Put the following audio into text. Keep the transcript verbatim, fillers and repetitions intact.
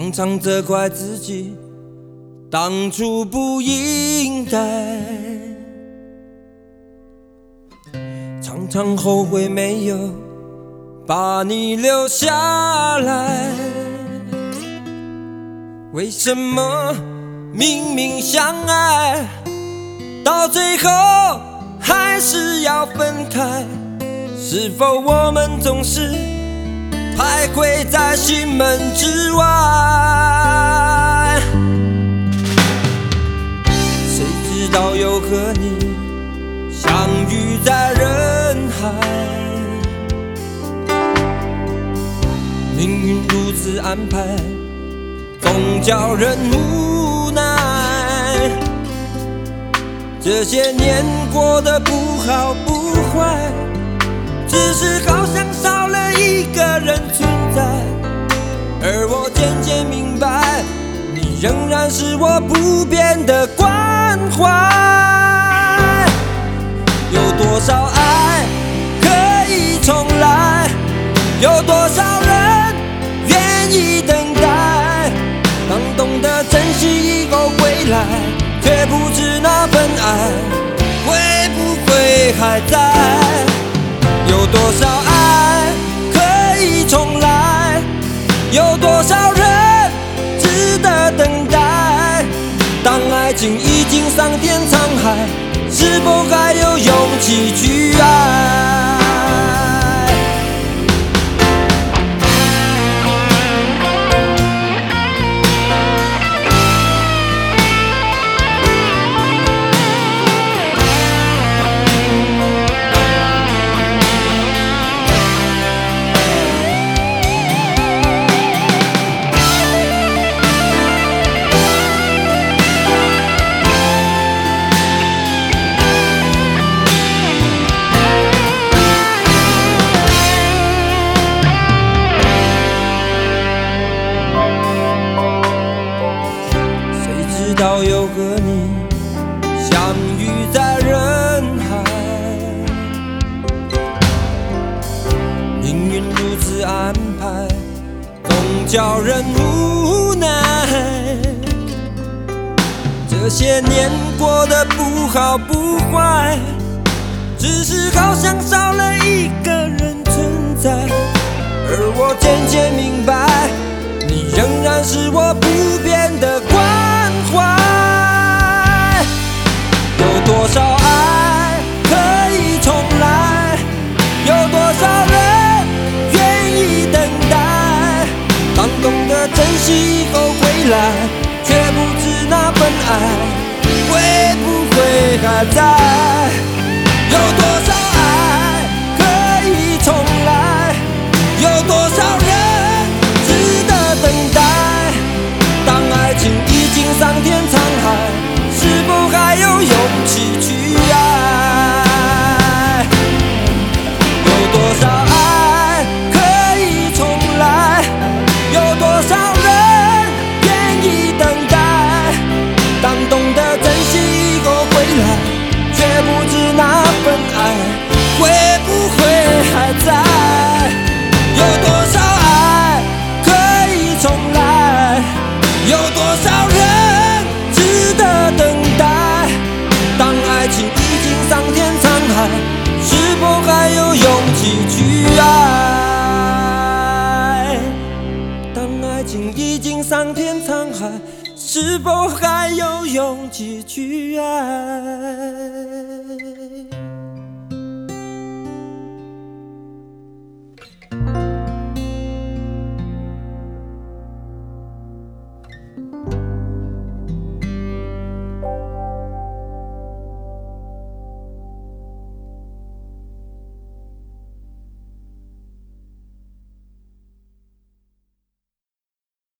常常责怪自己当初不应该，常常后悔没有把你留下来。为什么明明相爱，到最后还是要分开？是否我们总是徘徊在心门之外？谁知道又和你相遇在人海，命运如此安排，总叫人无奈。这些年过得不好不坏，只是好像少了一个人存在，而我渐渐明白，你仍然是我不变的关怀。有多少爱可以重来？有多少人愿意等待？当懂得珍惜以后回来，却不知那份爱会不会还在？有多少爱可以重来？有多少人值得等待？当爱情已经桑田沧海，是否还有勇气去爱？到又和你相遇在人海，命运如此安排，总叫人无奈。这些年过得不好不坏，只是好像少了一个人存在，而我渐渐明白，你仍然是我不变的关怀。有多少爱可以重来？有多少人愿意等待？当懂得珍惜以后回来，却不知那份爱会不会还在？有多少爱可以重来？有多少人值得等待？当爱情已经桑田沧海，是否还有勇气去爱？有多少爱可以重来？有多少人愿意等待？当懂得珍惜以后回来，却不知那份爱会不会还在？有多少爱可以重来？有多少人值得等待？当爱情已经桑田沧海，是否还有勇气去爱？当爱情已经桑田沧海，是否还有勇气去爱？